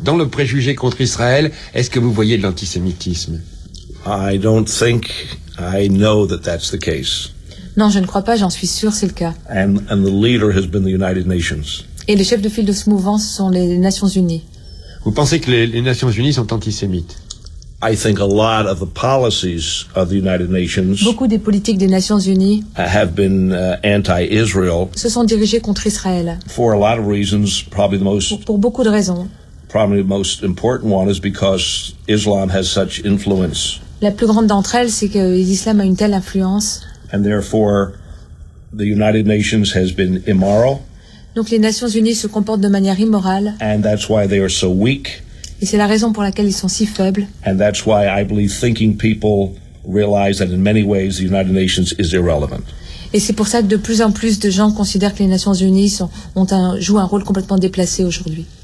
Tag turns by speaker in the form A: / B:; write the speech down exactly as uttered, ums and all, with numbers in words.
A: dans le préjugé contre Israël, est-ce que vous voyez de l'antisémitisme?
B: I don't think I know that that's the case.
C: Non, je ne crois pas, j'en suis sûr, c'est le cas.
B: And, and the leader has been the United Nations.
C: Et les chefs de file de ce mouvement sont les Nations Unies.
A: Vous pensez que les, les Nations Unies sont antisémites?
B: I think a lot of the policies of the United Nations
C: Beaucoup des politiques des Nations Unies
B: have been uh, anti-Israel
C: se sont dirigées contre Israël.
B: for a lot of reasons. Probably the most,
C: Pour, pour beaucoup de raisons.
B: probably the most important one is because Islam has such influence,
C: La plus grande d'entre elles, c'est que l'islam a une telle influence.
B: and therefore the United Nations has been immoral,
C: Donc les Nations Unies se comportent de manière immorale.
B: and that's why they are so weak,
C: Et c'est la raison pour laquelle ils sont si faibles.
B: and that's why I believe thinking people realize that in many ways the United Nations is irrelevant.
C: Et c'est pour ça que de plus en plus de gens considèrent que les Nations Unies sont, ont un, jouent un rôle complètement déplacé aujourd'hui.